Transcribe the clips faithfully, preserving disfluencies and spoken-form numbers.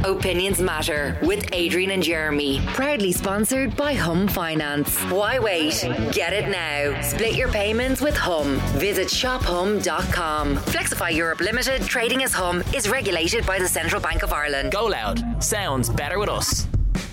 Opinions Matter with Adrian and Jeremy. Proudly sponsored by Hum Finance. Why wait? Get it now. Split your payments with Hum. Visit shop hum dot com. Flexify Europe Limited, trading as Hum, is regulated by the Central Bank of Ireland. Go loud. Sounds better with us.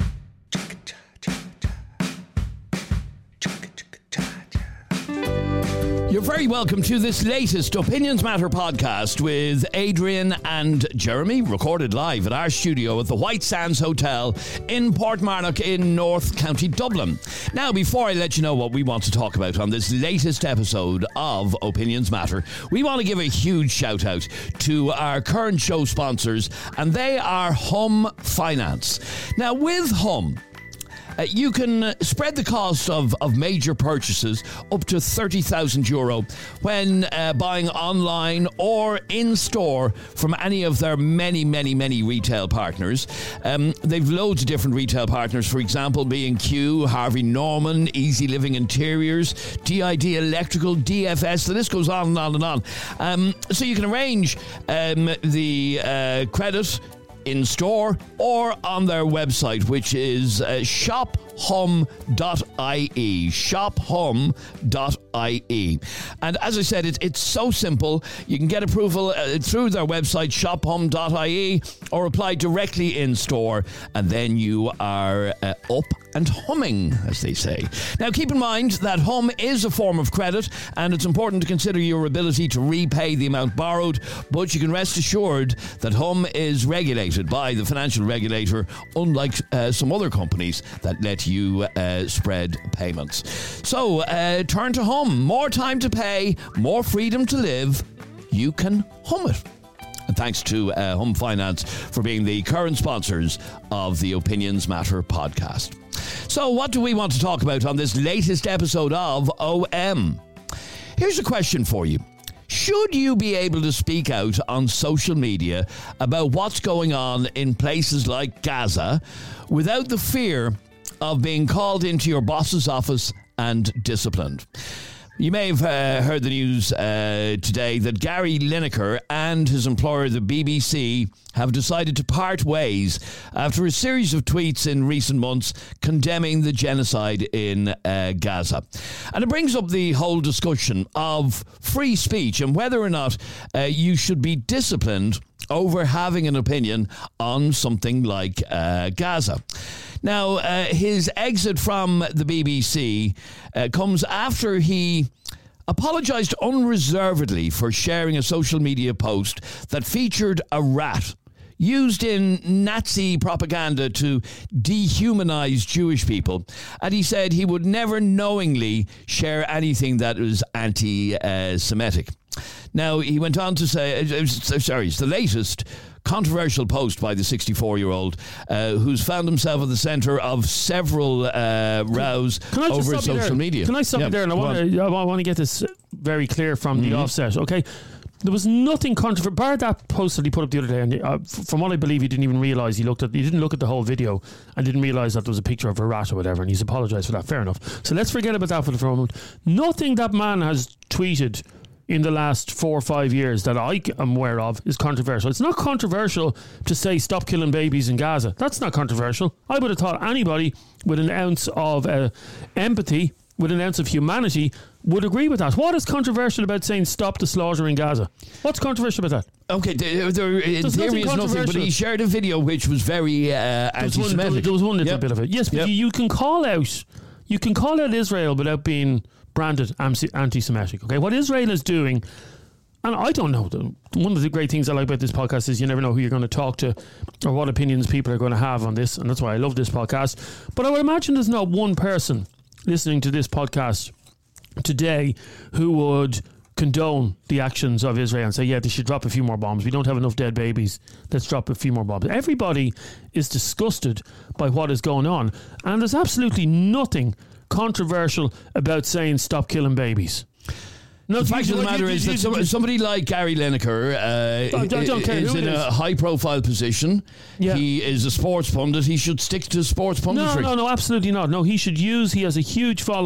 You're very welcome to this latest Opinions Matter podcast with Adrian and Jeremy, recorded live at our studio at the White Sands Hotel in Portmarnock in North County Dublin. Now, before I let you know what we want to talk about on this latest episode of Opinions Matter, we want to give a huge shout out to our current show sponsors, and they are Hum Finance. Now, with Hum, Uh, you can spread the cost of, of major purchases up to thirty thousand euro when uh, buying online or in-store from any of their many, many, many retail partners. Um, they've loads of different retail partners, for example, B and Q, Harvey Norman, Easy Living Interiors, D I D Electrical, D F S, the list goes on and on and on. Um, so you can arrange um, the uh, credit in store or on their website, which is uh, shop hum dot I E. shop hum dot I E. And as I said, it, it's so simple. You can get approval uh, through their website, shop hum dot I E, or apply directly in store, and then you are uh, up and humming, as they say. Now, keep in mind that Hum is a form of credit, and it's important to consider your ability to repay the amount borrowed, but you can rest assured that Hum is regulated by the financial regulator, unlike uh, some other companies that let you uh, spread payments. So, uh, turn to Hum. More time to pay, more freedom to live. You can hum it. And thanks to uh, Hum Finance for being the current sponsors of the Opinions Matter podcast. So what do we want to talk about on this latest episode of O M? Here's a question for you. Should you be able to speak out on social media about what's going on in places like Gaza without the fear of being called into your boss's office and disciplined? You may have uh, heard the news uh, today that Gary Lineker and his employer, the B B C, have decided to part ways after a series of tweets in recent months condemning the genocide in uh, Gaza. And it brings up the whole discussion of free speech and whether or not uh, you should be disciplined over having an opinion on something like uh, Gaza. Now, uh, his exit from the B B C uh, comes after he apologised unreservedly for sharing a social media post that featured a rat used in Nazi propaganda to dehumanize Jewish people. And he said he would never knowingly share anything that was anti-Semitic. Now, he went on to say, uh, sorry, it's the latest controversial post by the sixty-four-year-old uh, who's found himself at the centre of several uh, rows can, can over social media. Can I stop yeah. you there? And I want to I want to get this very clear from mm-hmm. the offset, okay? There was nothing controversial. Bar that post that he put up the other day, and uh, from what I believe, he didn't even realise he looked at. He didn't look at the whole video and didn't realise that there was a picture of a rat or whatever, and he's apologised for that. Fair enough. So let's forget about that for the moment. Nothing that man has tweeted in the last four or five years that I am aware of is controversial. It's not controversial to say stop killing babies in Gaza. That's not controversial. I would have thought anybody with an ounce of uh, empathy, with an ounce of humanity, would agree with that. What is controversial about saying stop the slaughter in Gaza? What's controversial about that? Okay, there, there, in There's theory is nothing, but he shared a video which was very uh, anti-Semitic. There was, there was one little yep. bit of it. Yes, but yep. you, you can call out, you can call out Israel without being branded anti-Semitic. Okay, what Israel is doing, and I don't know, one of the great things I like about this podcast is you never know who you're going to talk to or what opinions people are going to have on this, and that's why I love this podcast. But I would imagine there's not one person listening to this podcast today who would condone the actions of Israel and say, yeah, they should drop a few more bombs. We don't have enough dead babies. Let's drop a few more bombs. Everybody is disgusted by what is going on, and there's absolutely nothing controversial about saying stop killing babies. No, the fact of the matter is that somebody, somebody like Gary Lineker uh, I don't, I don't is in a high-profile position. Yeah. He is a sports pundit. He should stick to sports punditry. No, no, no, absolutely not. No, he should use. He has a huge following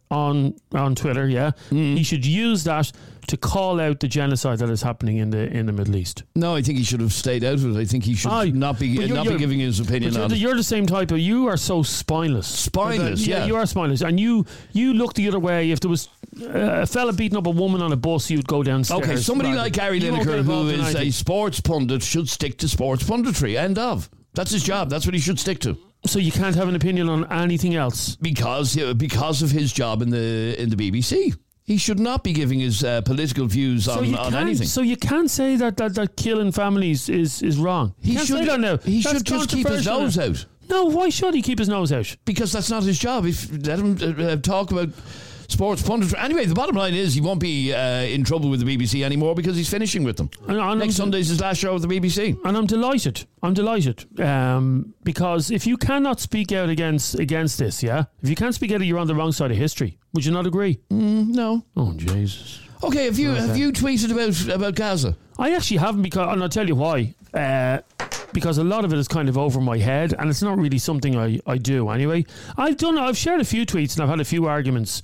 on on Twitter, yeah, mm. he should use that to call out the genocide that is happening in the in the Middle East. No, I think he should have stayed out of it. I think he should Aye, not be you're, not you're, be giving his opinion on you're, it. You're the same type of. You are so spineless. Spineless, yeah, yeah. You are spineless, and you you look the other way. If there was uh, a fella beating up a woman on a bus, you'd go downstairs. Okay, somebody like Gary Lineker, who is a sports pundit, should stick to sports punditry. End of. That's his job. That's what he should stick to. So you can't have an opinion on anything else because uh, because of his job in the in the B B C. He should not be giving his uh, political views so on, on anything. So you can't say that, that, that killing families is, is wrong. He can't should say that now. He That's should just keep his nose out. No, why should he keep his nose out? Because that's not his job. If let him uh, talk about sports punditry. Anyway, the bottom line is he won't be uh, in trouble with the B B C anymore because he's finishing with them. And, and Next Sunday's his last show with the B B C. And I'm delighted. I'm delighted. Um, because if you cannot speak out against against this, yeah? If you can't speak out, you're on the wrong side of history. Would you not agree? Mm, no. Oh, Jesus. Okay, have you okay. have you tweeted about, about Gaza? I actually haven't, because, and I'll tell you why. Uh, because a lot of it is kind of over my head, and it's not really something I, I do anyway. I've done. I've shared a few tweets, and I've had a few arguments.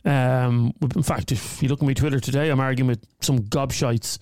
Um, in fact, if you look at my Twitter today, I'm arguing with some gobshites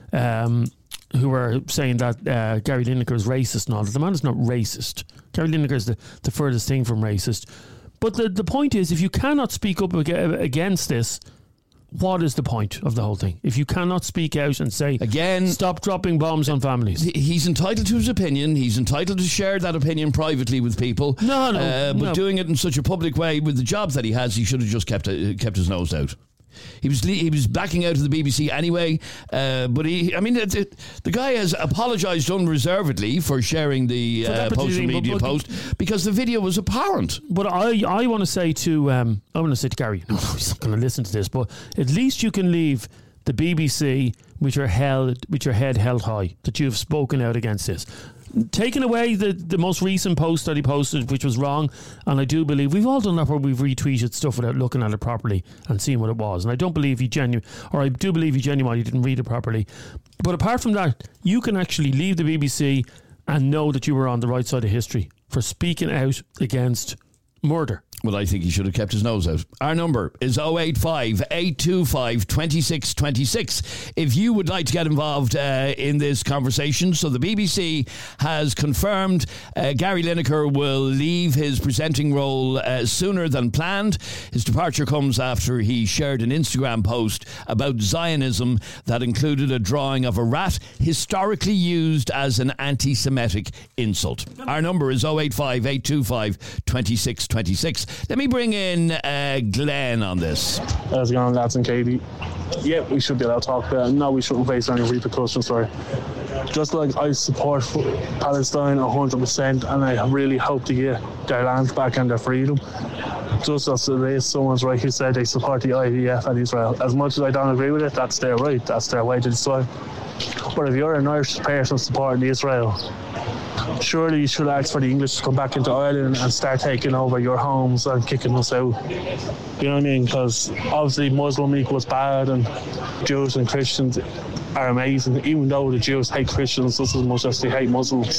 um, who are saying that uh, Gary Lineker is racist and all that. The man is not racist. Gary Lineker is the, the furthest thing from racist. But the, the point is, if you cannot speak up against this, what is the point of the whole thing? If you cannot speak out and say, again, stop dropping bombs on families. He's entitled to his opinion. He's entitled to share that opinion privately with people. No, no. Uh, but no. doing it in such a public way with the job that he has, he should have just kept uh, kept his nose out. He was he was backing out of the B B C anyway, uh, but he, I mean, the, the, the guy has apologised unreservedly for sharing the uh, social media but, but, post because the video was apparent. But I, I want to say to um, I want to say to Gary, no, he's not going to listen to this, but at least you can leave the B B C with your held with your head held high that you have spoken out against this. Taking away the, the most recent post that he posted, which was wrong, and I do believe we've all done that where we've retweeted stuff without looking at it properly and seeing what it was, and I don't believe he genuine, or I do believe he genuinely didn't read it properly. But apart from that, you can actually leave the B B C and know that you were on the right side of history for speaking out against murder. Well, I think he should have kept his nose out. Our number is oh eight five, eight two five, two six two six. If you would like to get involved uh, in this conversation. So the B B C has confirmed uh, Gary Lineker will leave his presenting role uh, sooner than planned. His departure comes after he shared an Instagram post about Zionism that included a drawing of a rat historically used as an anti-Semitic insult. Our number is oh eight five, eight two five, two six two six. Let me bring in uh, Glenn on this. How's it going, lads and Katie? Yeah, we should be allowed to talk about it. No, we shouldn't face any repercussions for it. Just like I support Palestine one hundred percent, and I really hope to get their lands back and their freedom. Just as it is, someone's right who said they support the I D F and Israel. As much as I don't agree with it, that's their right. That's their way to decide. But if you're an Irish person supporting Israel, surely you should ask for the English to come back into Ireland and start taking over your homes and kicking us out. You know what I mean? Because obviously Muslim equals bad and Jews and Christians are amazing, even though the Jews hate Christians just as much as they hate Muslims.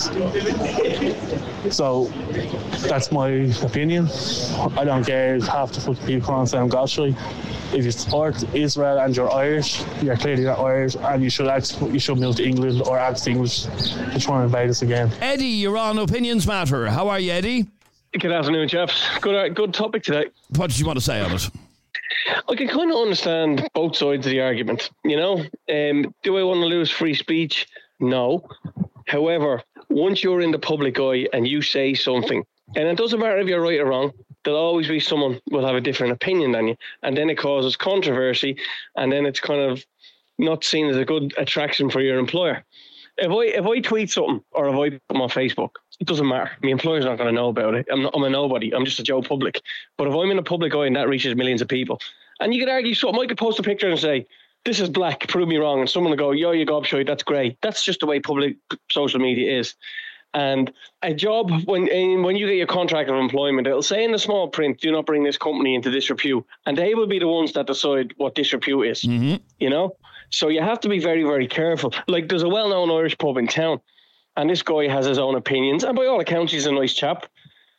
So that's my opinion. I don't care half the fucking people on Sam Goshley. If you support Israel and you're Irish, you're clearly not Irish, and you should ask, you should move to England or ask the English to try and invade us again. Eddie, you're on Opinions Matter. How are you, Eddie? Good afternoon, chaps. Good, good topic today. What did you want to say on it? I can kind of understand both sides of the argument. You know, um, do I want to lose free speech? No. However, once you're in the public eye and you say something, and it doesn't matter if you're right or wrong, there'll always be someone who will have a different opinion than you. And then it causes controversy, and then it's kind of not seen as a good attraction for your employer. If I if I tweet something or if I put them on Facebook, it doesn't matter. My employer's not going to know about it. I'm not, I'm a nobody. I'm just a Joe Public. But if I'm in a public eye and that reaches millions of people, and you could argue something, I could post a picture and say, this is black, prove me wrong, and someone will go, yo, you gobshite, that's great. That's just the way public social media is. And a job, when when you get your contract of employment, it'll say in the small print, do not bring this company into disrepute. And they will be the ones that decide what disrepute is, mm-hmm. you know? So you have to be very, very careful. Like, there's a well-known Irish pub in town, and this guy has his own opinions. And by all accounts, he's a nice chap.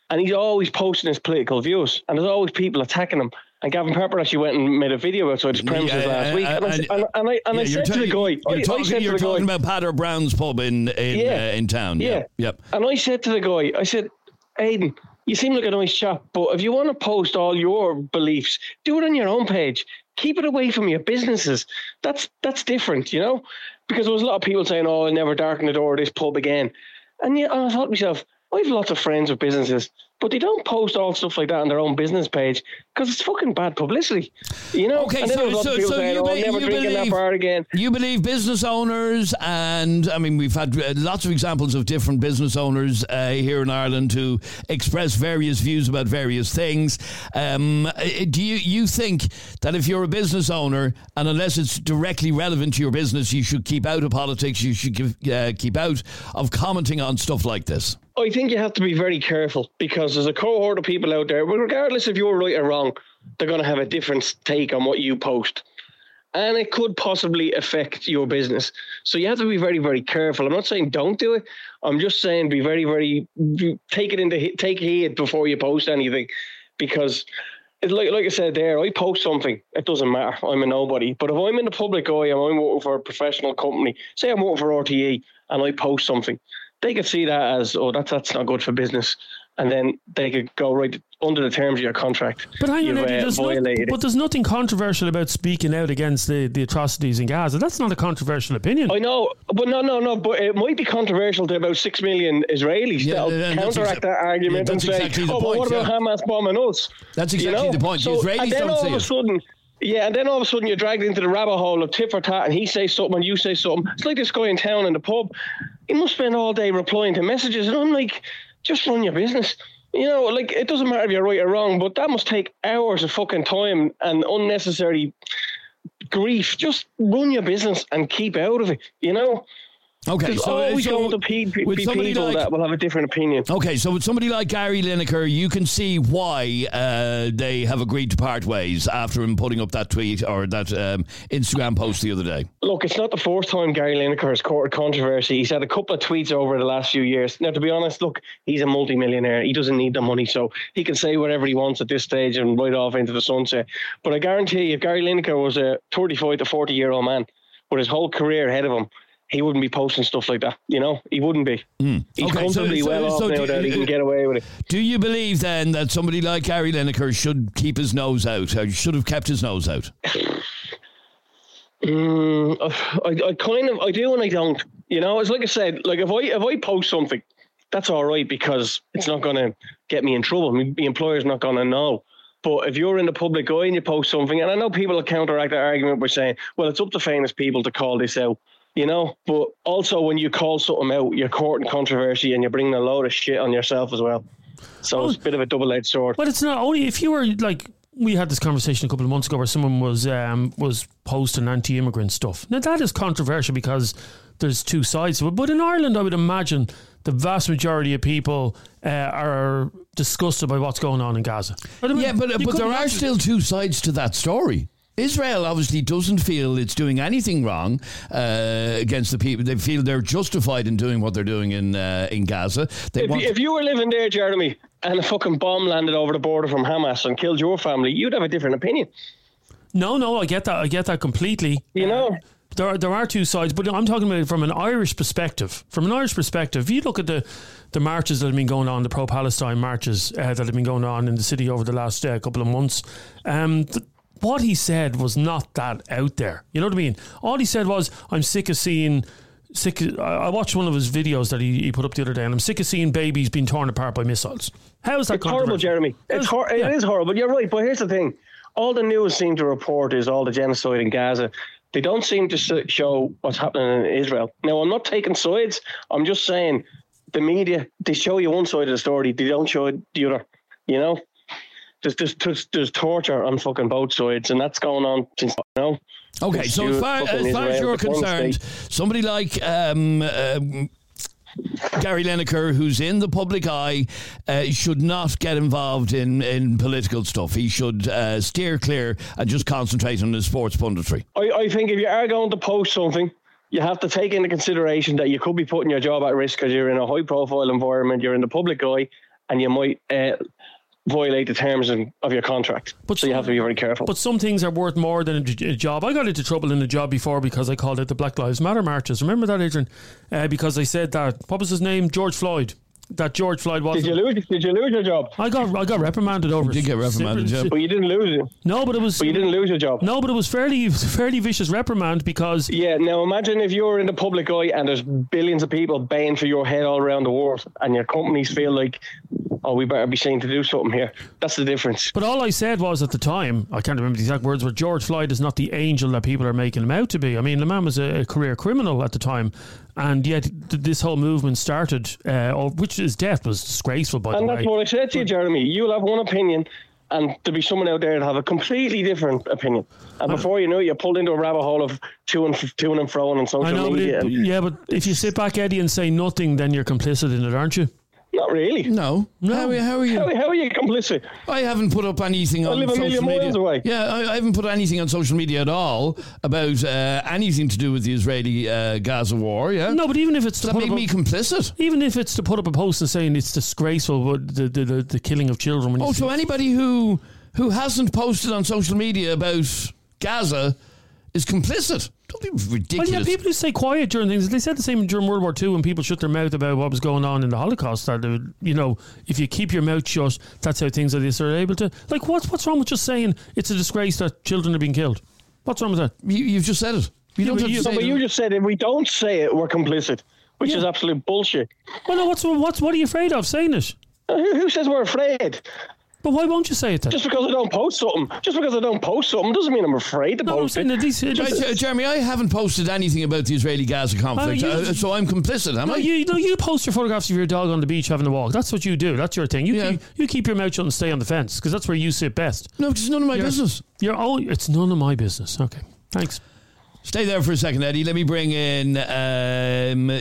and he's always posting his political views, and there's always people attacking him. And Gavin Pepper actually went and made a video outside his premises yeah, last week. And, and, I, and, and I, and yeah, I said ta- to the guy, you're I, talking, I said you're to the talking guy, about Patter Brown's pub in in, yeah, uh, in town. Yeah. yeah, yep. And I said to the guy, I said, Aidan, you seem like a nice chap, but if you want to post all your beliefs, do it on your own page. Keep it away from your businesses. That's that's different, you know? Because there was a lot of people saying, oh, I'll never darken the door of this pub again. And, yeah, and I thought to myself, I have lots of friends with businesses, but they don't post all stuff like that on their own business page because it's fucking bad publicity, you know? Okay, and then so, there was so, lots of people so saying, you, oh, be, I'm never you drinking believe, that bar again. You believe business owners, and I mean, we've had uh, lots of examples of different business owners uh, here in Ireland who express various views about various things. Um, do you, you think that if you're a business owner, and unless it's directly relevant to your business, you should keep out of politics, you should give, uh, keep out of commenting on stuff like this? I think you have to be very careful because there's a cohort of people out there, but regardless if you're right or wrong, they're going to have a different take on what you post. And it could possibly affect your business. So you have to be very, very careful. I'm not saying don't do it. I'm just saying be very, very, take it into, take heed before you post anything. Because it's like, like I said there, I post something, it doesn't matter. I'm a nobody. But if I'm in the public eye and I'm working for a professional company, say I'm working for R T E and I post something, they could see that as, oh, that's that's not good for business, and then they could go right under the terms of your contract. But hang on, You've, Eddie, uh, there's no, violated but there's nothing controversial about speaking out against the, the atrocities in Gaza. That's not a controversial opinion. I know, but no, no, no. But it might be controversial to about six million Israelis Yeah, that'll and that's counteract exa- that argument yeah, and that's say, exactly the "Oh, but point, what about yeah. Hamas bombing us?" That's You exactly know? the point. The So- Israelis and then don't all see of a it. sudden, yeah, and then all of a sudden you're dragged into the rabbit hole of tit for tat, and he says something and you say something. It's like this guy in town in the pub. He must spend all day replying to messages, and I'm like, just run your business. You know, like, it doesn't matter if you're right or wrong, but that must take hours of fucking time and unnecessary grief. Just run your business and keep out of it, you know? Okay, There's so, always so going to be pe- with be somebody people like, that will have a different opinion. Okay, so with somebody like Gary Lineker, you can see why uh, they have agreed to part ways after him putting up that tweet or that um, Instagram post the other day. Look, it's not the first time Gary Lineker has courted controversy. He's had a couple of tweets over the last few years. Now, to be honest, look, he's a multimillionaire. He doesn't need the money, so he can say whatever he wants at this stage and ride off into the sunset. But I guarantee you, if Gary Lineker was a thirty-five to forty-year-old man with his whole career ahead of him, he wouldn't be posting stuff like that, you know? He wouldn't be. Mm. He's Okay, comfortably so- so- well so off do now that he you- can get away with it. Do you believe then that somebody like Gary Lineker should keep his nose out, or should have kept his nose out? Mm, I, I kind of, I do and I don't. You know, it's like I said, like if I if I post something, that's all right because it's not going to get me in trouble. I mean, the employer's not going to know. But if you're in the public eye and you post something, and I know people will counteract that argument by saying, well, it's up to famous people to call this out, you know? But also when you call something out, you're courting controversy and you're bringing a load of shit on yourself as well. So Oh. it's a bit of a double-edged sword. But it's not only if you were like, we had this conversation a couple of months ago where someone was um, was posting anti-immigrant stuff. Now that is controversial because there's two sides to it. But in Ireland, I would imagine the vast majority of people uh, are disgusted by what's going on in Gaza. I mean, Yeah, but you but couldn't there are imagine- still two sides to that story. Israel obviously doesn't feel it's doing anything wrong uh, against the people. They feel they're justified in doing what they're doing in uh, in Gaza. They If, want you- if you were living there, Jeremy, and a fucking bomb landed over the border from Hamas and killed your family, you'd have a different opinion. No, no, I get that. I get that completely. You know? There are, there are two sides, but I'm talking about it from an Irish perspective. From an Irish perspective, if you look at the, the marches that have been going on, the pro-Palestine marches uh, that have been going on in the city over the last uh, couple of months, um, th- what he said was not that out there. You know what I mean? All he said was, I'm sick of seeing... Sick. Of, I I watched one of his videos that he, he put up the other day, and I'm sick of seeing babies being torn apart by missiles. How is that It's horrible, controversial? Jeremy. It's How's- hor- yeah. It is horrible. You're right, but here's the thing. All the news seem to report is all the genocide in Gaza. They don't seem to s- show what's happening in Israel. Now, I'm not taking sides. I'm just saying the media, they show you one side of the story. They don't show the other, you know? There's, there's, there's, there's torture on fucking both sides, and that's going on since, you know? Okay, Since so you as far, fucking as, far as Israel you're become a concerned, state. somebody like um, um, Gary Lineker, who's in the public eye, uh, should not get involved in, in political stuff. He should uh, steer clear and just concentrate on his sports punditry. I, I think if you are going to post something, you have to take into consideration that you could be putting your job at risk because you're in a high-profile environment, you're in the public eye, and you might uh, violate the terms of, of your contract. But so some, you have to be very careful. But some things are worth more than a, a job. I got into trouble in a job before because I called it the Black Lives Matter marches. Remember that, Adrian? Uh, because I said that, what was his name? George Floyd. That George Floyd was. Did you lose? Did you lose your job? I got I got reprimanded over. You did get reprimanded, yeah. But you didn't lose it. No, but it was. But you didn't lose your job. No, but it was fairly fairly vicious reprimand because. Yeah. Now imagine if you're in the public eye and there's billions of people baying for your head all around the world, and your companies feel like, oh, we better be saying to do something here. That's the difference. But all I said was at the time, I can't remember the exact words, but George Floyd is not the angel that people are making him out to be. I mean, the man was a, a career criminal at the time. And yet, th- this whole movement started, uh, or which his death was disgraceful, by and the way. And that's what I said to you, Jeremy. You'll have one opinion, and there'll be someone out there that have a completely different opinion. And before you know it, you're pulled into a rabbit hole of to and to and fro on social I know, media. But it, yeah, but if you sit back, Eddie, and say nothing, then you're complicit in it, aren't you? Not really. No. No. How, how are you? How, how are you complicit? I haven't put up anything I on live a social million media. miles away. Yeah, I, I haven't put anything on social media at all about uh, anything to do with the Israeli uh, Gaza war. Yeah. No, but even if it's Does to that put make up me a, complicit? even if it's to put up a post and saying it's disgraceful, but the the, the, the killing of children. When Oh, you so see, anybody who who hasn't posted on social media about Gaza is complicit? Don't be ridiculous. well, yeah, people who stay quiet during things. They said the same during World War Two when people shut their mouth about what was going on in the Holocaust. That uh, you know, if you keep your mouth shut, that's how things are. They are able to. Like, what's what's wrong with just saying it's a disgrace that children are being killed? What's wrong with that? You, you've just said it. You Yeah, don't but have you- to say No, but it. you just said if we don't say it, we're complicit, which Yeah. is absolute bullshit. Well, no, what's what's what are you afraid of saying it? Uh, Who, who says we're afraid? But why won't you say it then? Just because I don't post something, just because I don't post something doesn't mean I'm afraid to no, I'm post saying it. that these. Right, Jer- Jeremy, I haven't posted anything about the Israeli-Gaza conflict, Oh, you- uh, so I'm complicit, am No, I? you no, you post your photographs of your dog on the beach having a walk. That's what you do. That's your thing. You Yeah. keep, you keep your mouth shut and stay on the fence because that's where you sit best. No, it's none of my You're- business. You're all. It's none of my business. Okay, thanks. Stay there for a second, Eddie. Let me bring in um,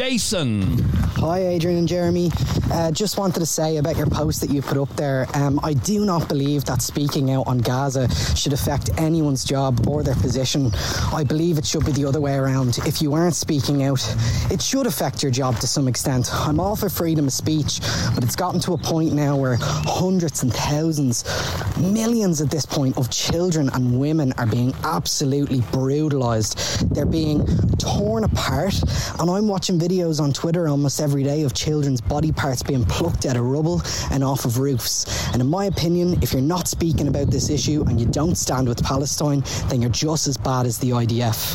Jason. Hi, Adrian and Jeremy. Uh, just wanted to say about your post that you put up there. Um, I do not believe that speaking out on Gaza should affect anyone's job or their position. I believe it should be the other way around. If you aren't speaking out, it should affect your job to some extent. I'm all for freedom of speech, but it's gotten to a point now where hundreds and thousands, millions at this point, of children and women are being absolutely brutalised. They're being torn apart, and I'm watching videos on Twitter almost every day of children's body parts being plucked out of rubble and off of roofs. And in my opinion, if you're not speaking about this issue and you don't stand with Palestine, then you're just as bad as the I D F.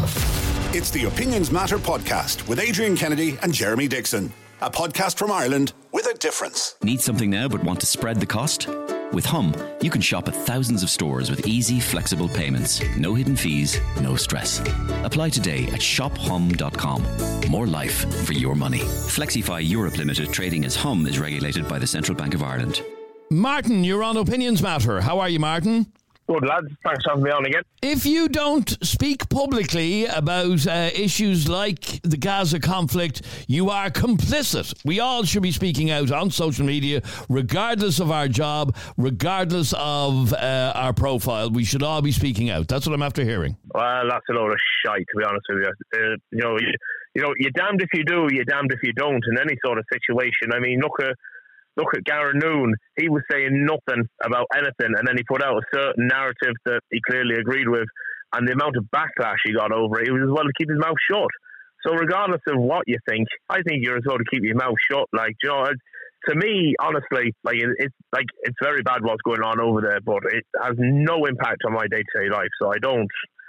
It's the Opinions Matter podcast with Adrian Kennedy and Jeremy Dixon. A podcast from Ireland with a difference. Need something now but want to spread the cost? With Hum, you can shop at thousands of stores with easy, flexible payments. No hidden fees, no stress. Apply today at shop hum dot com. More life for your money. Flexify Europe Limited, trading as Hum, is regulated by the Central Bank of Ireland. Martin, you're on Opinions Matter. How are you, Martin? Good, lads. Thanks for having me on again. If you don't speak publicly about uh, issues like the Gaza conflict, you are complicit. We all should be speaking out on social media, regardless of our job, regardless of uh, our profile. We should all be speaking out. That's what I'm after hearing. Well, that's a load of shite, to be honest with you. Uh, you know, you, you know, you're damned if you do, you're damned if you don't in any sort of situation. I mean, look at Look at Garen Noon. He was saying nothing about anything, and then he put out a certain narrative that he clearly agreed with, and the amount of backlash he got over it, he was as well to keep his mouth shut. So regardless of what you think, I think you're as well to keep your mouth shut. Like, you know, to me, honestly, like it, it's like it's very bad what's going on over there, but it has no impact on my day-to-day life. So I don't,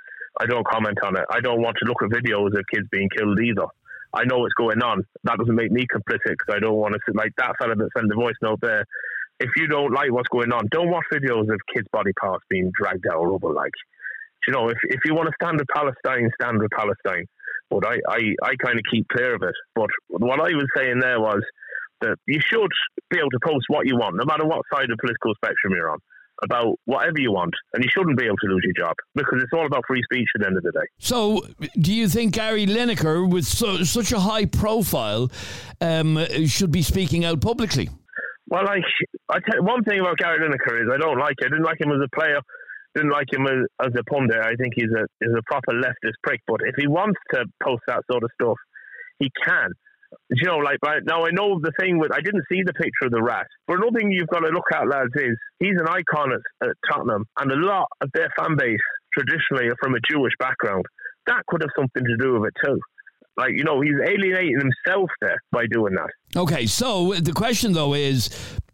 I don't comment on it. I don't want to look at videos of kids being killed either. I know what's going on. That doesn't make me complicit because I don't want to sit like that fella that sent the voice note there. If you don't like what's going on, don't watch videos of kids' body parts being dragged out of rubble. Like, you know, if if you want to stand with Palestine, stand with Palestine. But I, I, I kind of keep clear of it. But what I was saying there was that you should be able to post what you want, no matter what side of the political spectrum you're on, about whatever you want, and you shouldn't be able to lose your job because it's all about free speech at the end of the day. So, do you think Gary Lineker, with so, such a high profile, um, should be speaking out publicly? Well, like, I tell, one thing about Gary Lineker is I don't like it. I didn't like him as a player, didn't like him as, as a pundit. I think he's a, he's a proper leftist prick, but if he wants to post that sort of stuff, he can. You know, like, right now I know the thing with, I didn't see the picture of the rat, but another thing you've got to look at, lads, is he's an icon at, at Tottenham, and a lot of their fan base traditionally are from a Jewish background. That could have something to do with it too. Like, you know, he's alienating himself there by doing that. Okay, so the question, though, is,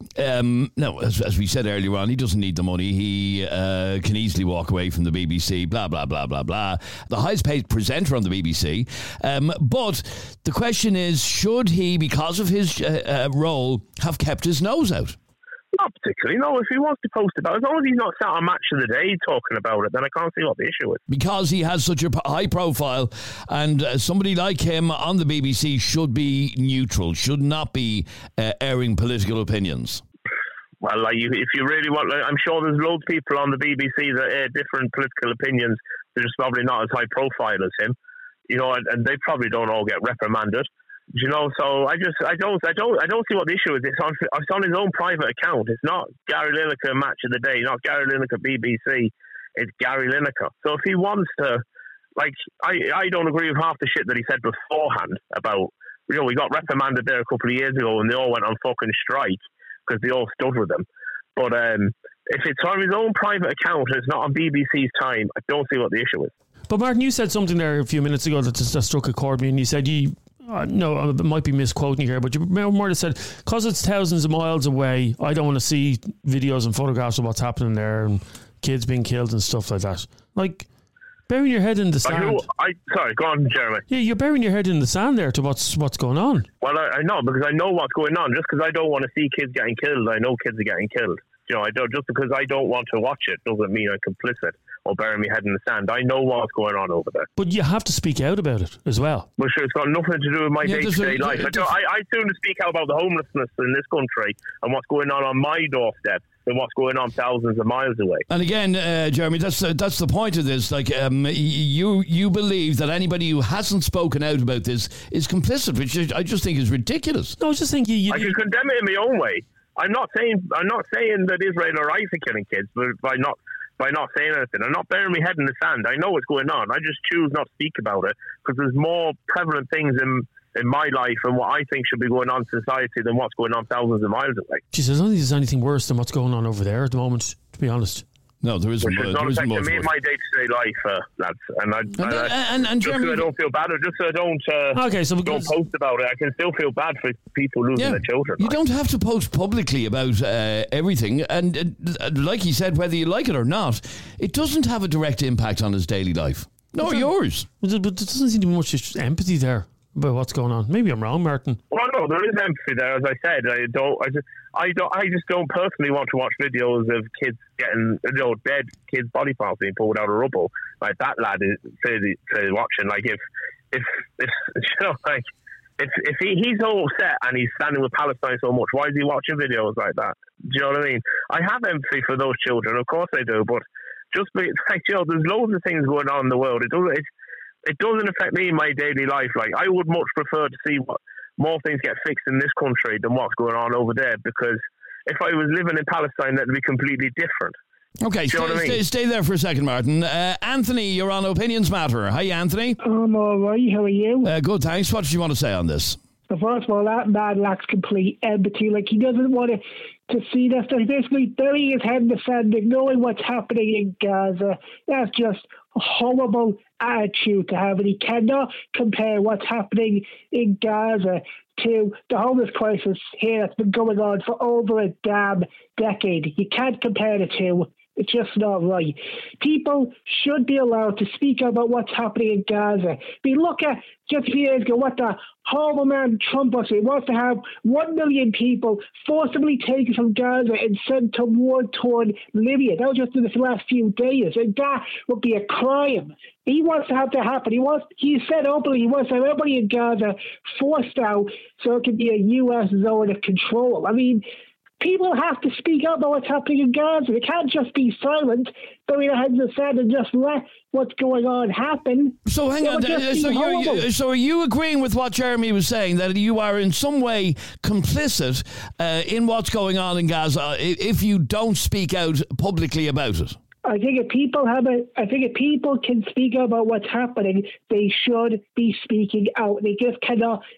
um, no, as, as we said earlier on, he doesn't need the money. He uh, can easily walk away from the B B C, blah, blah, blah, blah, blah. The highest paid presenter on the B B C. Um, but the question is, should he, because of his uh, uh, role, have kept his nose out? Not particularly, no. If he wants to post about it, as long as he's not sat on Match of the Day talking about it, then I can't see what the issue is. Because he has such a high profile, and uh, somebody like him on the B B C should be neutral, should not be uh, airing political opinions. Well, like you, if you really want, like, I'm sure there's loads of people on the B B C that air different political opinions. They're just probably not as high profile as him, you know, and, and they probably don't all get reprimanded. You know, so I just I don't I don't I don't see what the issue is. It's on it's on his own private account. It's not Gary Lineker Match of the Day, not Gary Lineker B B C. It's Gary Lineker. So if he wants to, like, I I don't agree with half the shit that he said beforehand about, you know, we got reprimanded there a couple of years ago and they all went on fucking strike because they all stood with him. But um, if it's on his own private account and it's not on B B C's time, I don't see what the issue is. But Martin, you said something there a few minutes ago that just that struck a chord with me, and you said you. Uh, no, I might be misquoting you here, but you more said, because it's thousands of miles away, I don't want to see videos and photographs of what's happening there and kids being killed and stuff like that. Like, burying your head in the sand. I, know, I Sorry, go on, Jeremy. Yeah, you're burying your head in the sand there to what's what's going on. Well, I, I know, because I know what's going on. Just because I don't want to see kids getting killed, I know kids are getting killed. You know, I don't, just because I don't want to watch it doesn't mean I'm complicit or burying my head in the sand. I know what's going on over there. But you have to speak out about it as well. Well, sure, it's got nothing to do with my yeah, day-to-day a, life. I, don't, I, I sooner speak out about the homelessness in this country and what's going on on my doorstep than what's going on thousands of miles away. And again, uh, Jeremy, that's uh, that's the point of this. Like, um, you you believe that anybody who hasn't spoken out about this is complicit, which I just think is ridiculous. No, I was just thinking, you, I can condemn it in my own way. I'm not saying I'm not saying that Israel are right for killing kids, but by not by not saying anything, I'm not burying my head in the sand. I know what's going on. I just choose not to speak about it because there's more prevalent things in in my life and what I think should be going on in society than what's going on thousands of miles away. Jesus, I don't think there's anything worse than what's going on over there at the moment, to be honest. No, there isn't. Which is not affecting me in my day-to-day life, uh, lads. And, I, and, and, I, and, and just Jeremy, so I don't feel bad, or just so I don't, uh, okay, so don't post about it, I can still feel bad for people losing yeah, their children. You like. don't have to post publicly about uh, everything. And uh, like he said, whether you like it or not, it doesn't have a direct impact on his daily life. Nor yours. But there doesn't seem to be much empathy there about what's going on. Maybe I'm wrong, Martin. Well, no, there is empathy there. As I said, I don't. I just, I don't. I just don't personally want to watch videos of kids getting, you know, dead kids' body parts being pulled out of rubble. Like that lad is say, say watching. Like if, if, if, you know, like if if he, he's all upset and he's standing with Palestine so much, why is he watching videos like that? Do you know what I mean? I have empathy for those children, of course I do, but just be, like, you know, there's loads of things going on in the world. It doesn't. It's, It doesn't affect me in my daily life. Like, I would much prefer to see what more things get fixed in this country than what's going on over there, because if I was living in Palestine, that'd be completely different. Okay, stay, I mean? stay, stay there for a second, Martin. Uh, Anthony, you're on Opinions Matter. Hi, Anthony. I'm all right. How are you? Uh, good, thanks. What did you want to say on this? Well, first of all, that man lacks complete empathy. Like, he doesn't want to, to see this. They're basically burying his head in the sand, ignoring what's happening in Gaza. That's just a horrible attitude to have, and he cannot compare what's happening in Gaza to the homeless crisis here that's been going on for over a damn decade. You can't compare the two. It's just not right. People should be allowed to speak about what's happening in Gaza. We look at just a few years ago what the horrible man Trump was saying. He wants to have one million people forcibly taken from Gaza and sent to war-torn Libya. That was just in the last few days. And that would be a crime. He wants to have that happen. He wants. He said openly he wants to have everybody in Gaza forced out so it can be a U S zone of control. I mean, people have to speak up about what's happening in Gaza. They can't just be silent, bury their heads in the sand and just let what's going on happen. So hang on, uh, so, you, so are you agreeing with what Jeremy was saying, that you are in some way complicit uh, in what's going on in Gaza if you don't speak out publicly about it? I think if people have a, I think if people can speak about what's happening, they should be speaking out. They just cannot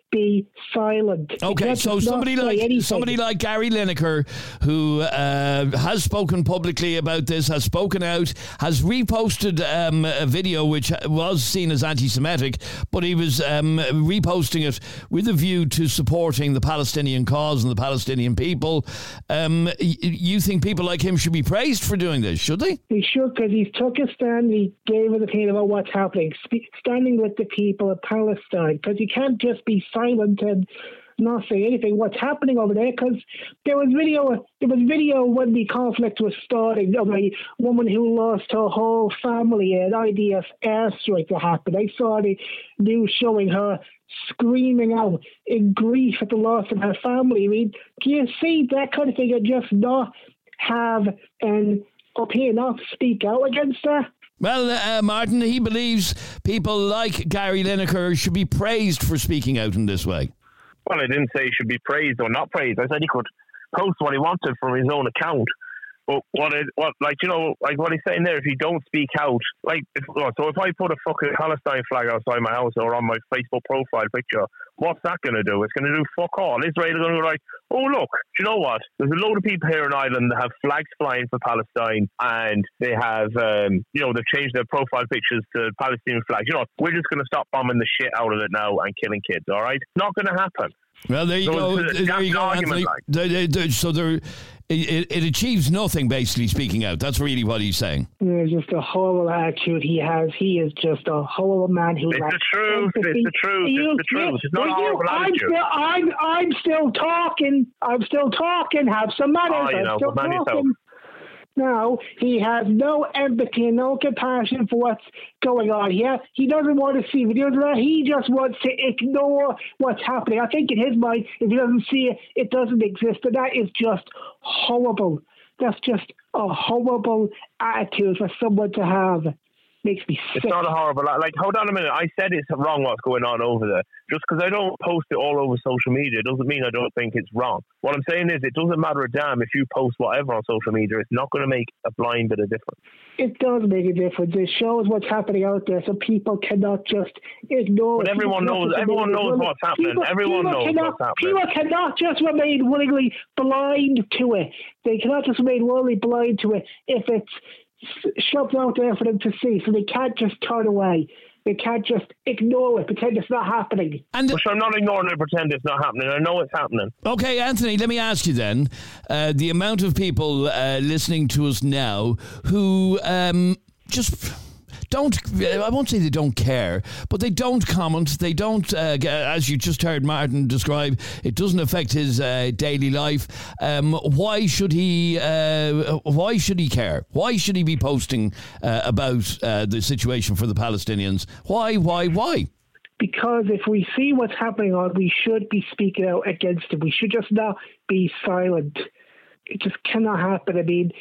be silent. Okay, so somebody like somebody like Gary Lineker, who uh, has spoken publicly about this, has spoken out, has reposted um, a video which was seen as anti-Semitic, but he was um, reposting it with a view to supporting the Palestinian cause and the Palestinian people. Um, y- you think people like him should be praised for doing this, should they? They should, because he's took a stand, he gave an opinion about what's happening, Sp- standing with the people of Palestine, because you can't just be silent and not say anything what's happening over there, because there was video there was video when the conflict was starting of a woman who lost her whole family in an I D F airstrike that happened. I saw the news showing her screaming out in grief at the loss of her family. I mean, do you see that kind of thing and just not have an opinion, not speak out against her? Well, uh, Martin, he believes people like Gary Lineker should be praised for speaking out in this way. Well, I didn't say he should be praised or not praised. I said he could post what he wanted from his own account. But what, it, what, like, you know, like what he's saying there, if you don't speak out, like, if, so if I put a fucking Palestine flag outside my house or on my Facebook profile picture, what's that going to do? It's going to do fuck all. Israel are going to be like, oh, look, do you know what? There's a load of people here in Ireland that have flags flying for Palestine, and they have, um, you know, they've changed their profile pictures to Palestinian flags. You know, we're just going to stop bombing the shit out of it now and killing kids, all right? Not going to happen. Well, there you so go. It's, it's there you go, Anthony. like. They, they, they, so there, it, it achieves nothing, basically, speaking out. That's really what he's saying. It's just a horrible attitude he has. He is just a horrible man who It's lacks the truth. empathy. It's the truth. You, It's the truth. It's not a you, horrible I'm attitude. still, I'm, I'm still talking. I'm still talking. Have some manners. Oh, you I'm know, still but man talking. yourself. Now, he has no empathy and no compassion for what's going on here. He doesn't want to see videos of that. He just wants to ignore what's happening. I think in his mind, if he doesn't see it, it doesn't exist. And that is just horrible. That's just a horrible attitude for someone to have. Makes me sick. It's not a horrible... Like, hold on a minute. I said it's wrong what's going on over there. Just because I don't post it all over social media doesn't mean I don't think it's wrong. What I'm saying is it doesn't matter a damn if you post whatever on social media. It's not going to make a blind bit of difference. It does make a difference. It shows what's happening out there, so people cannot just ignore but it. everyone knows, everyone knows what's happening. People, everyone people knows cannot, what's happening. People cannot just remain willingly blind to it. They cannot just remain willingly blind to it if it's shoved out there for them to see, so they can't just turn away. They can't just ignore it, pretend it's not happening. And well, so I'm not ignoring it, pretend it's not happening. I know it's happening. Okay, Anthony, let me ask you then, uh, the amount of people uh, listening to us now who um, just... don't, I won't say they don't care, but they don't comment. They don't, uh, as you just heard Martin describe, it doesn't affect his uh, daily life. Um, why should he, uh, why should he care? Why should he be posting uh, about uh, the situation for the Palestinians? Why, why, why? Because if we see what's happening on, we should be speaking out against it. We should just not be silent. It just cannot happen. I mean,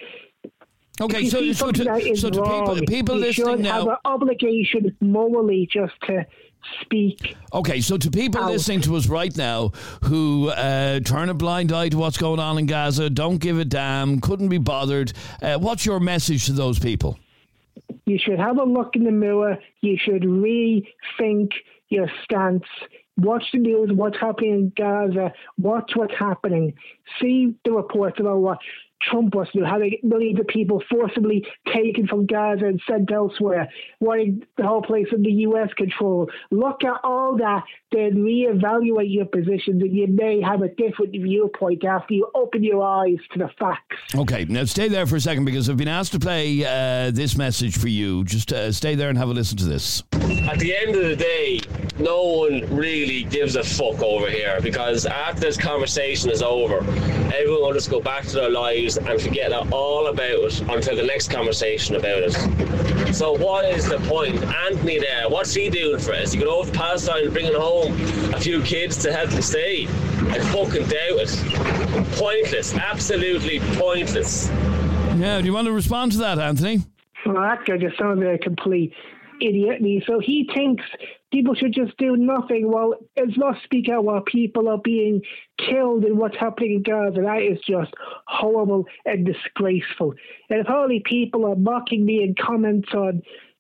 Okay, so, so to, so to people, people you listening should now, have an obligation morally just to speak. Okay, so to people out. listening to us right now who uh, turn a blind eye to what's going on in Gaza, don't give a damn, couldn't be bothered, uh, what's your message to those people? You should have a look in the mirror. You should rethink your stance. Watch the news, what's happening in Gaza, watch what's happening. See the reports about what Trump was doing, having millions of people forcibly taken from Gaza and sent elsewhere, wanting the whole place under U S control. Look at all that, then reevaluate your positions, and you may have a different viewpoint after you open your eyes to the facts. Okay, now stay there for a second because I've been asked to play uh, this message for you. Just uh, stay there and have a listen to this. At the end of the day, no one really gives a fuck over here, because after this conversation is over, everyone will just go back to their lives and forget all about it until the next conversation about it. So what is the point? Anthony there, what's he doing for us? You go over to Palestine and bringing home a few kids to help them stay? I fucking doubt it. Pointless, absolutely pointless. Yeah, do you want to respond to that, Anthony? Well, that guy just sounds like a complete idiot. So he thinks people should just do nothing. Well, it's not speak out while people are being killed in what's happening in Gaza. That is just horrible and disgraceful. And if only people are mocking me in comments on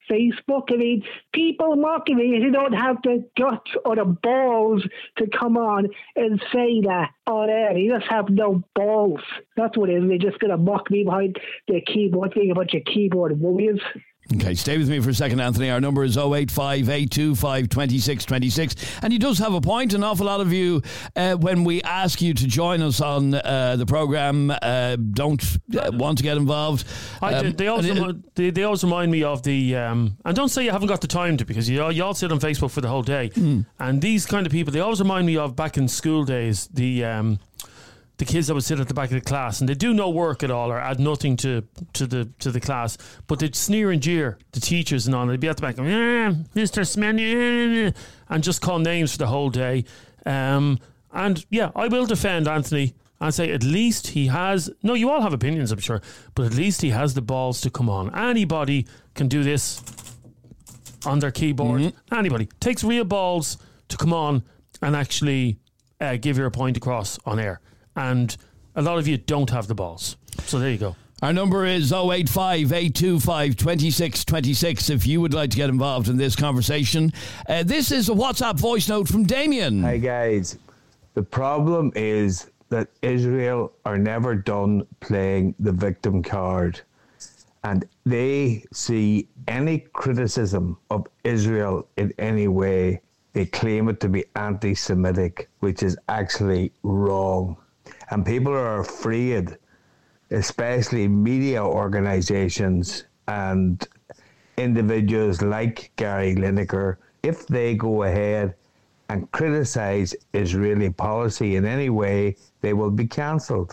Facebook. I mean, people mocking me if you don't have the guts or the balls to come on and say that on air. You just have no balls. That's what it is. They're just going to mock me behind the keyboard, being a bunch of keyboard warriors. Okay, stay with me for a second, Anthony. Our number is oh eight five, eight two five, two six two six. And he does have a point. An awful lot of you, uh, when we ask you to join us on uh, the programme, uh, don't uh, want to get involved. I, um, they, also, they, they always remind me of the... Um, and don't say you haven't got the time to, because you all, you all sit on Facebook for the whole day. Mm. And these kind of people, they always remind me of back in school days, the... Um, the kids that would sit at the back of the class and they do no work at all or add nothing to, to the to the class, but they'd sneer and jeer the teachers and all. They'd be at the back going, eh, Mister Smenny, and just call names for the whole day. Um, and yeah, I will defend Anthony and say at least he has, no, you all have opinions, I'm sure, but at least he has the balls to come on. Anybody can do this on their keyboard. Mm-hmm. Anybody. Takes real balls to come on and actually uh, give your point across on air. And a lot of you don't have the balls. So there you go. Our number is oh eight five, eight two five, two six two six if you would like to get involved in this conversation. Uh, this is a WhatsApp voice note from Damien. Hi guys. The problem is that Israel are never done playing the victim card. And they see any criticism of Israel in any way, they claim it to be anti-Semitic, which is actually wrong. And people are afraid, especially media organisations and individuals like Gary Lineker, if they go ahead and criticise Israeli policy in any way, they will be cancelled.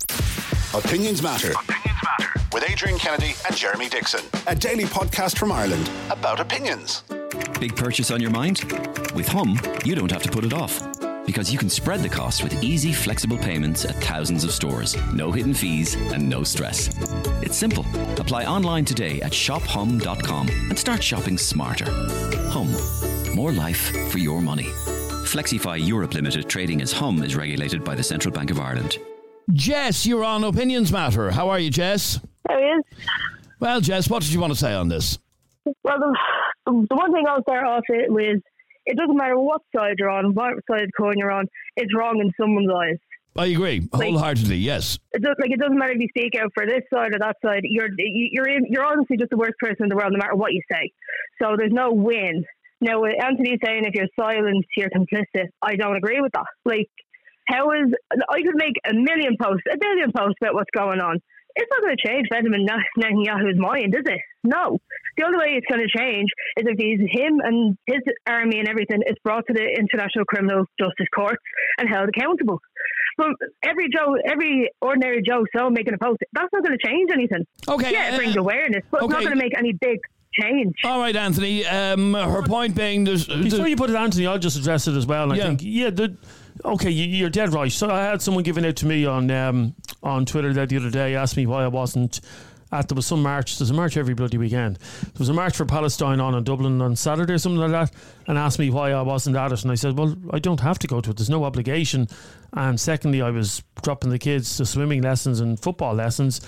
Opinions Matter. Opinions Matter. With Adrian Kennedy and Jeremy Dixon. A daily podcast from Ireland about opinions. Big purchase on your mind? With Hum, you don't have to put it off. Because you can spread the cost with easy, flexible payments at thousands of stores. No hidden fees and no stress. It's simple. Apply online today at shop hum dot com and start shopping smarter. Hum. More life for your money. Flexify Europe Limited, trading as Hum, is regulated by the Central Bank of Ireland. Jess, you're on Opinions Matter. How are you, Jess? How are you? Well, Jess, what did you want to say on this? Well, the, the one thing I'll start off it with, it doesn't matter what side you're on, what side of the coin you're on, it's wrong in someone's eyes. I agree, wholeheartedly, like, yes. It does, like, it doesn't matter if you speak out for this side or that side. You're you're in, you're honestly just the worst person in the world, no matter what you say. So there's no win. Now, with Anthony saying if you're silent, you're complicit, I don't agree with that. Like, how is... I could make a million posts, a billion posts about what's going on. It's not going to change Benjamin Netanyahu's mind, is it? No. The only way it's going to change is if he's, him and his army and everything is brought to the International Criminal Justice Court and held accountable. But every Joe, every ordinary Joe so making a post, that's not going to change anything. Okay. Yeah, it brings uh, awareness, but okay. it's not going to make any big change. All right, Anthony. Um, her point being... There's, Before there's, you put it, Anthony, I'll just address it as well. And I yeah. think, yeah, the, okay, you, you're dead right. So I had someone giving out to me on um, on Twitter the other day, asked me why I wasn't at, there was some march, there's a march every bloody weekend. There was a march for Palestine on in Dublin on Saturday or something like that, and asked me why I wasn't at it. And I said, well, I don't have to go to it. There's no obligation. And secondly, I was dropping the kids to swimming lessons and football lessons.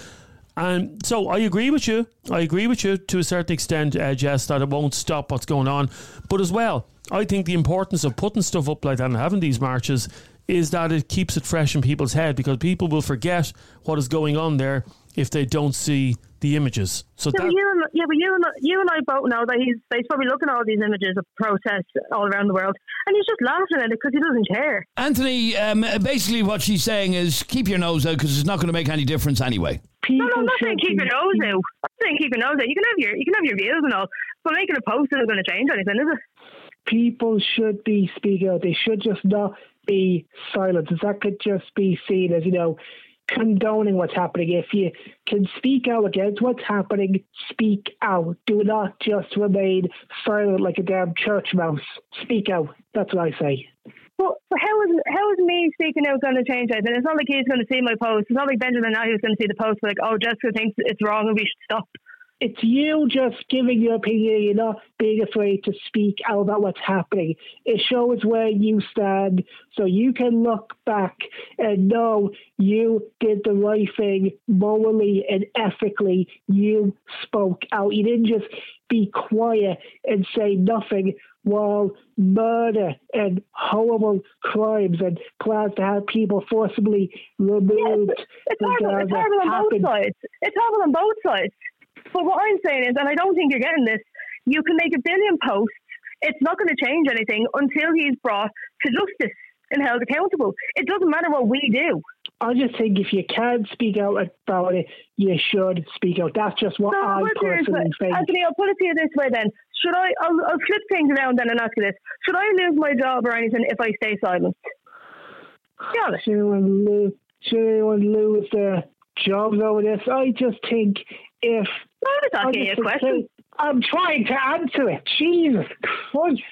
And so I agree with you. I agree with you to a certain extent, uh, Jess, that it won't stop what's going on. But as well, I think the importance of putting stuff up like that and having these marches is that it keeps it fresh in people's head, because people will forget what is going on there if they don't see the images. So yeah, that, but you and, yeah, but you and you and I both know that he's, he's probably looking at all these images of protests all around the world, and he's just laughing at it because he doesn't care. Anthony, um, basically what she's saying is keep your nose out, because it's not going to make any difference anyway. No, no, I'm not saying keep your nose out. I'm saying keep your nose out. You can have your you can have your views and all, but making a post isn't going to change anything, is it? People should be speaking out. They should just not be silent. That could just be seen as, you know, condoning what's happening. If you can speak out against what's happening, speak out. Do not just remain silent like a damn church mouse. Speak out. That's what I say. Well, how is how is me speaking out going to change anything? It's not like he's going to see my post. It's not like Benjamin Netanyahu is going to see the post like, oh, Jessica thinks it's wrong and we should stop. it's you just giving your opinion. You're not being afraid to speak out about what's happening. It shows where you stand, so you can look back and know you did the right thing morally and ethically. You spoke out. You didn't just be quiet and say nothing while murder and horrible crimes and plans to have people forcibly removed. Yes, it's horrible, it's horrible on both sides. It's horrible on both sides. But what I'm saying is, and I don't think you're getting this, you can make a billion posts. It's not going to change anything until he's brought to justice and held accountable. It doesn't matter what we do. I just think if you can speak out about it, you should speak out. That's just what so I personally think. Anthony, I'll put it to you this way then. Should I, I'll, I'll flip things around then and ask you this. Should I lose my job or anything if I stay silent? Yeah. Should anyone lose, should anyone lose their jobs over this? I just think if... I'm just asking you a question. I'm trying to answer it. Jesus Christ.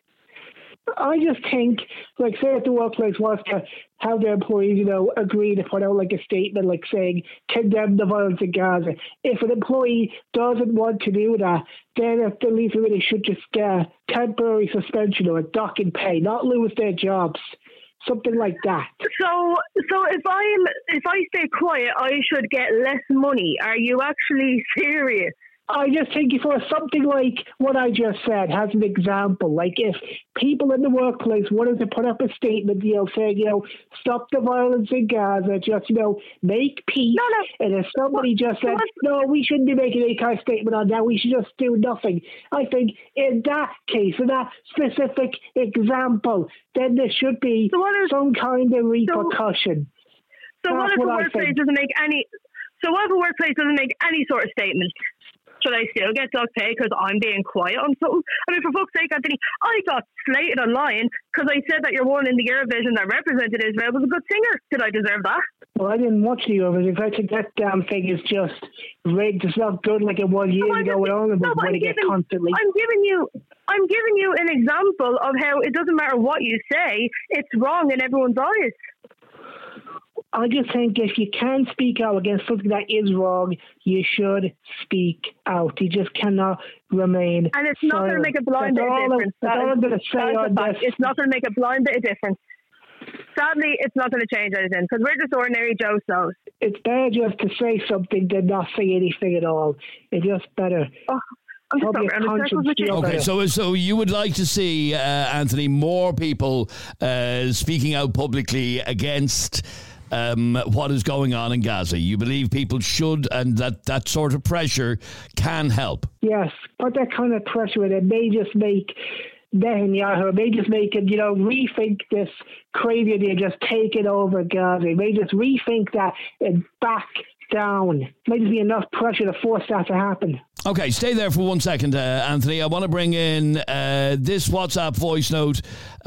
I just think, like, say if the workplace wants to have their employees, you know, agree to put out, like, a statement, like, saying, condemn the violence in Gaza. If an employee doesn't want to do that, then at the least really should just get a temporary suspension or a dock in pay, not lose their jobs. Something like that. So, so if I'm, if I stay quiet, I should get less money. Are you actually serious? I just think if it was something like what I just said, as an example, like if people in the workplace wanted to put up a statement, you know, saying, you know, stop the violence in Gaza, just, you know, make peace. No, no. And if somebody what, just said, what? no, we shouldn't be making any kind of statement on that, we should just do nothing. I think in that case, in that specific example, then there should be so is, some kind of repercussion. So, so what if what a workplace doesn't make any, so what if a workplace doesn't make any sort of statement? Should I still get dock pay because I'm being quiet on something? I mean, for fuck's sake, Anthony, I got slated online because I said that your one in the Eurovision that represented Israel was a good singer. Did I deserve that? Well, I didn't watch the Eurovision. I think that damn thing is just rigged. It's not good like it was years no, ago with all of us winning it constantly. I'm giving you, I'm giving you an example of how it doesn't matter what you say, it's wrong in everyone's eyes. I just think if you can speak out against something that is wrong, you should speak out. You just cannot remain And it's not going to make a blind bit of difference. That's all I'm going to say on this. It's not going to make a blind bit of difference. Sadly, it's not going to change anything because we're just ordinary Joe Snows. It's better just to say something than not say anything at all. It's just better. Oh. I'm just okay, so so you would like to see, uh, Anthony, more people uh, speaking out publicly against um, what is going on in Gaza. You believe people should, and that that sort of pressure can help. Yes, but that kind of pressure, it may just make Netanyahu, it may just make him, you know, rethink this crazy idea, just taking over Gaza. It may just rethink that and back down. It may just be enough pressure to force that to happen. Okay, stay there for one second, uh, Anthony. I want to bring in uh, this WhatsApp voice note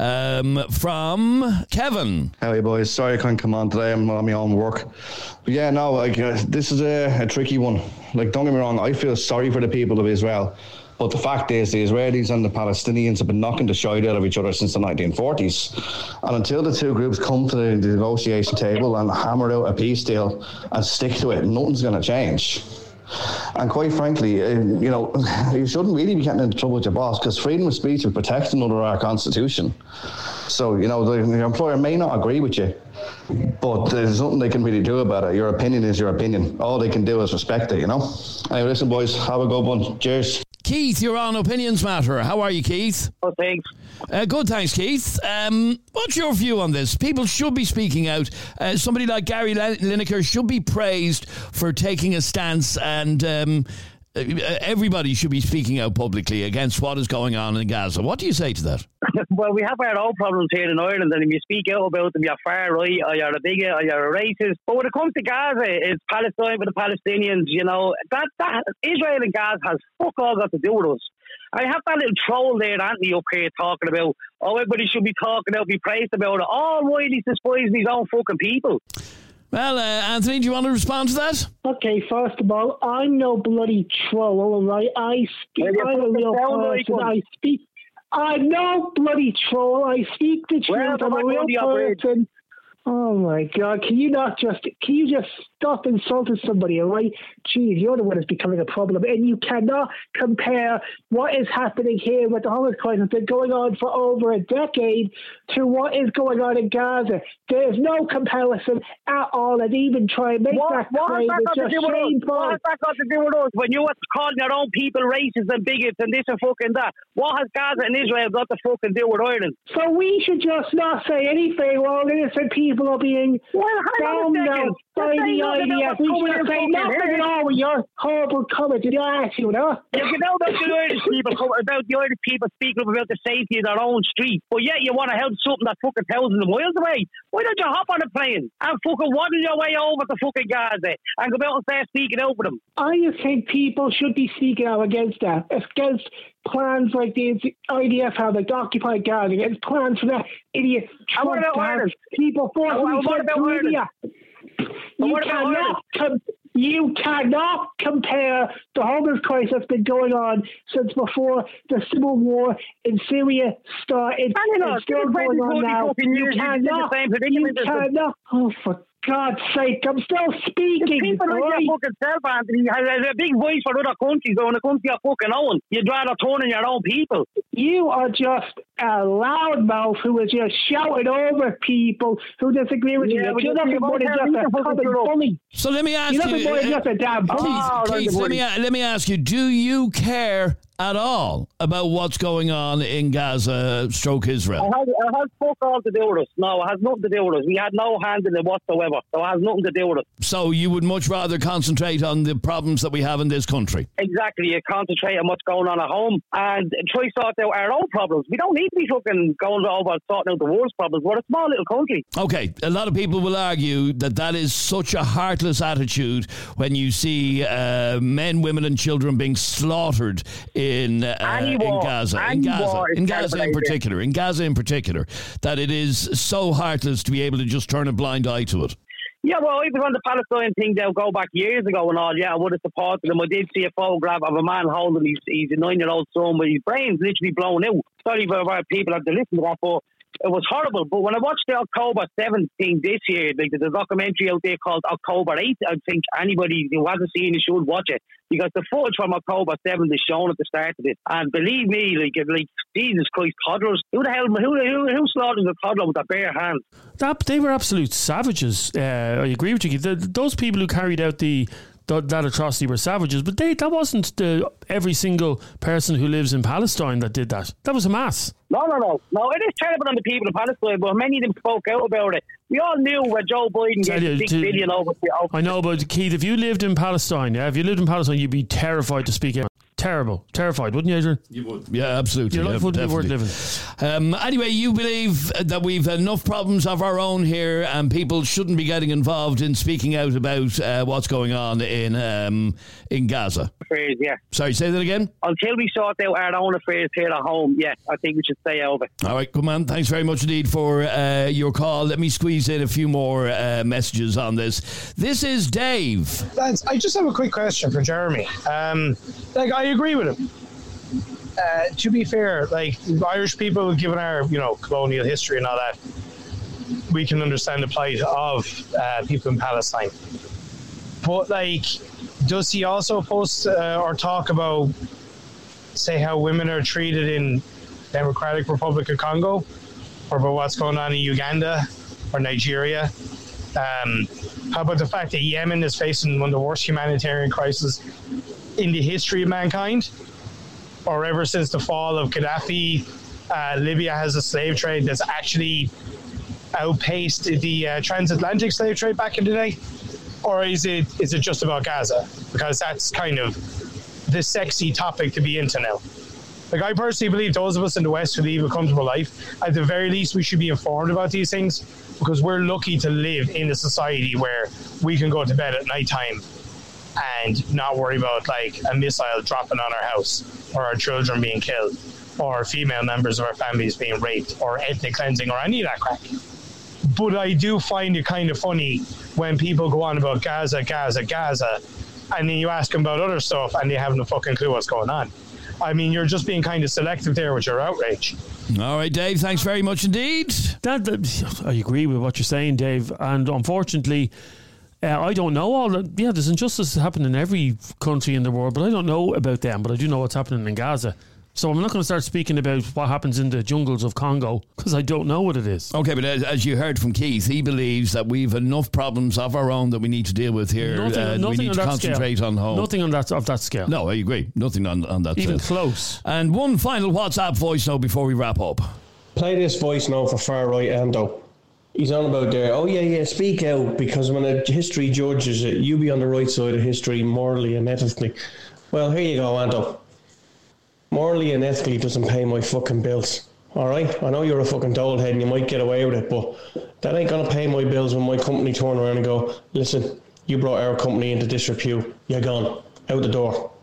um, from Kevin. How are you, boys? Sorry I couldn't come on today. I'm on my own work. But yeah, no, like uh, this is a, a tricky one. Like, don't get me wrong, I feel sorry for the people of Israel. But the fact is, the Israelis and the Palestinians have been knocking the shite out of each other since the nineteen forties. And until the two groups come to the negotiation table and hammer out a peace deal and stick to it, nothing's going to change. And quite frankly, uh, you know, you shouldn't really be getting into trouble with your boss because freedom of speech is protected under our constitution. So, you know, the, the employer may not agree with you, but there's nothing they can really do about it. Your opinion is your opinion. All they can do is respect it, you know? Anyway, listen, boys, have a good one. Cheers. Keith, you're on Opinions Matter. How are you, Keith? Oh, thanks. Uh, good, thanks, Keith. Um, what's your view on this? People should be speaking out. Uh, somebody like Gary Lineker should be praised for taking a stance, and um, everybody should be speaking out publicly against what is going on in Gaza. What do you say to that? Well, we have our own problems here in Ireland, and if you speak out about them, you're far right, or you're a bigot, or you're a racist. But when it comes to Gaza, it's Palestine with the Palestinians, you know. That, that Israel and Gaza has fuck all got to do with us. I have that little troll there, Anthony, up here talking about, oh, everybody should be talking out, be praised about it. All while he's despising his own fucking people. Well, uh, Anthony, do you want to respond to that? Okay, first of all, I'm no bloody troll, all right? I speak, well, I'm a real person. Like I speak, I'm no bloody troll. I speak the truth. Well, I'm a real person. Oh my God! Can you not just can you just stop insulting somebody? All right, geez, you're the one that's becoming a problem, and you cannot compare what is happening here with the homeless crisis that's been going on for over a decade to what is going on in Gaza. There's no comparison at all, and even try and make what, that what claim is just shameful. What has that got to do with us? When you are calling your own people racists and bigots and this and fucking that, what has Gaza and Israel got to fucking do with Ireland? So we should just not say anything while innocent people are being well, bound out by the I D F. We should say nothing at all with your horrible comment. Did I ask you that? You can know about the Irish people, about the Irish people speaking up about the safety of their own street, but yet you want to help something that's fucking thousands of miles away. Why don't you hop on a plane and fucking waddle your way over to fucking Gaza and go out and start speaking out with them? I just think people should be speaking out against that, against plans like the I D F have, like the Occupy Gaza, against plans for that idiot Trump to have people forcibly sent to Libya. You cannot, com- you cannot compare the homeless crisis that's been going on since before the civil war in Syria started. It's still going on now. You cannot. You cannot. Oh, for God's sake, I'm still speaking. People like right? your fucking self, Anthony, has a big voice for other countries, or in a country you fucking own. You'd rather turn on your own people. You are just a loudmouth who is just shouting over people who disagree with yeah, you. You're nothing more than just a common bully. So let me ask You're you, nothing more than just a damn bully. Keith, Keith, let me let me ask you: do you care at all about what's going on in Gaza, stroke Israel? It has, it has fuck all to do with us. No, it has nothing to do with us. We had no hand in it whatsoever. So it has nothing to do with us. So you would much rather concentrate on the problems that we have in this country? Exactly. You concentrate on what's going on at home and try to sort out our own problems. We don't need to be fucking going over and sorting out the world's problems. We're a small little country. Okay, a lot of people will argue that that is such a heartless attitude when you see uh, men, women and children being slaughtered in uh, in Gaza, in Gaza, in Gaza in particular, in Gaza in particular, that it is so heartless to be able to just turn a blind eye to it. Yeah, well, I was on the Palestine thing, they'll go back years ago and all, yeah, I would have supported them. I did see a photograph of a man holding his, his nine-year-old son with his brains literally blown out. Sorry for people have to listen to that, but it was horrible. But when I watched the October seventh thing this year, like there's a documentary out there called October eighth, I think anybody who hasn't seen it should watch it, because the footage from October seventh is shown at the start of it. And believe me, like, like Jesus Christ, toddlers, who the hell, who, who, who slaughtered a toddler with their bare hands? That, they were absolute savages. Uh, I agree with you. The, those people who carried out the That, that atrocity were savages, but they, that wasn't the every single person who lives in Palestine that did that. That was a mass. No, no, no. No, it is terrible on the people of Palestine, but many of them spoke out about it. We all knew where Joe Biden gets you, six to, billion over. over. I know, but Keith, if you lived in Palestine, yeah, if you lived in Palestine, you'd be terrified to speak out. Terrible, terrified, wouldn't you, Adrian? You would. Yeah, absolutely. Your life yeah, would definitely. be worth living. Um, anyway, you believe that we've enough problems of our own here and people shouldn't be getting involved in speaking out about uh, what's going on in um, in Gaza? Affairs, yeah. Sorry, say that again? Until we sort out our own affairs here at home, yeah, I think we should stay out of it. All right, good man. Thanks very much indeed for uh, your call. Let me squeeze in a few more uh, messages on this. This is Dave. Lads, I just have a quick question for Jeremy. Um, like, I agree with him. Uh, to be fair, like Irish people, given our you know colonial history and all that, we can understand the plight of uh, people in Palestine. But like, does he also post uh, or talk about, say, how women are treated in Democratic Republic of Congo, or about what's going on in Uganda or Nigeria? Um, how about the fact that Yemen is facing one of the worst humanitarian crises in the history of mankind? Or ever since the fall of Gaddafi, uh, Libya has a slave trade that's actually outpaced the uh, transatlantic slave trade back in the day? Or is it is it just about Gaza? Because that's kind of the sexy topic to be into now. Like, I personally believe those of us in the West who live a comfortable life, at the very least we should be informed about these things, because we're lucky to live in a society where we can go to bed at night time and not worry about like a missile dropping on our house, or our children being killed, or female members of our families being raped, or ethnic cleansing, or any of that crap. But I do find it kind of funny when people go on about Gaza, Gaza, Gaza, and then you ask them about other stuff and they have no fucking clue what's going on. I mean, you're just being kind of selective there with your outrage. All right, Dave, thanks very much indeed. That, that, I agree with what you're saying, Dave. And unfortunately, uh, I don't know all that. Yeah, there's injustice happening in every country in the world, but I don't know about them. But I do know what's happening in Gaza. So I'm not going to start speaking about what happens in the jungles of Congo because I don't know what it is. Okay, but as, as you heard from Keith, he believes that we've enough problems of our own that we need to deal with here. Nothing, uh, nothing we need on to that concentrate scale. on home. Nothing on that of that scale. No, I agree. Nothing on, on that Even scale. close. And one final WhatsApp voice note before we wrap up. Play this voice note for far right Ando. He's on about there. Oh yeah, yeah. Speak out, because when a history judges it, you be on the right side of history morally and ethically. Well, here you go, Ando. Morally and ethically doesn't pay my fucking bills. All right, I know you're a fucking dolehead and you might get away with it, but that ain't gonna pay my bills when my company turn around and go, listen, you brought our company into disrepute. You're gone out the door.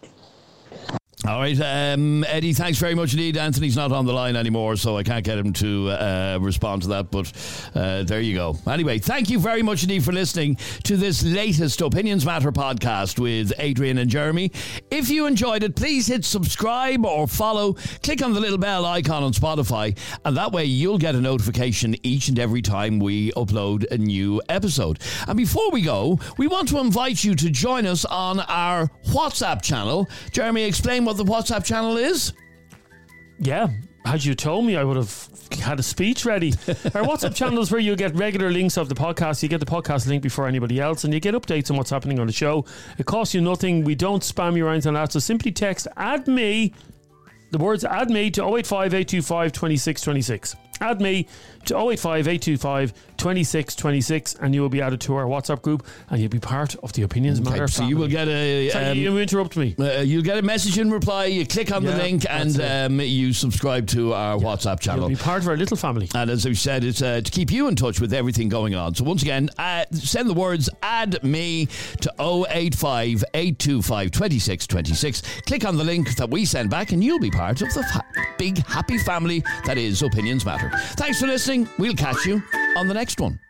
All right, um, Eddie, thanks very much indeed. Anthony's not on the line anymore, so I can't get him to uh, respond to that, but uh, there you go. Anyway, thank you very much indeed for listening to this latest Opinions Matter podcast with Adrian and Jeremy. If you enjoyed it, please hit subscribe or follow. Click on the little bell icon on Spotify, and that way you'll get a notification each and every time we upload a new episode. And before we go, we want to invite you to join us on our WhatsApp channel. Jeremy, explain what the WhatsApp channel is. Yeah, had you told me, I would have had a speech ready. Our WhatsApp channel is where you get regular links of the podcast. You get the podcast link before anybody else, and you get updates on what's happening on the show. It costs you nothing. We don't spam you or anything like that. So simply text add me, the words add me to oh eight five, eight two five, two six two six. Add me to oh eight five, eight two five, two six two six, and you will be added to our WhatsApp group, and you'll be part of the Opinions Okay, Matter so family. you will get a... Sorry, um, you interrupt me. Uh, you'll get a message in reply, you click on Yeah, the link, and that's um, you subscribe to our WhatsApp channel. You'll be part of our little family. And as we said, it's uh, to keep you in touch with everything going on. So once again, uh, send the words add me to oh eight five, eight two five, two six two six. Click on the link that we send back, and you'll be part of the fa- big happy family that is Opinions Matter. Thanks for listening. We'll catch you on the next one.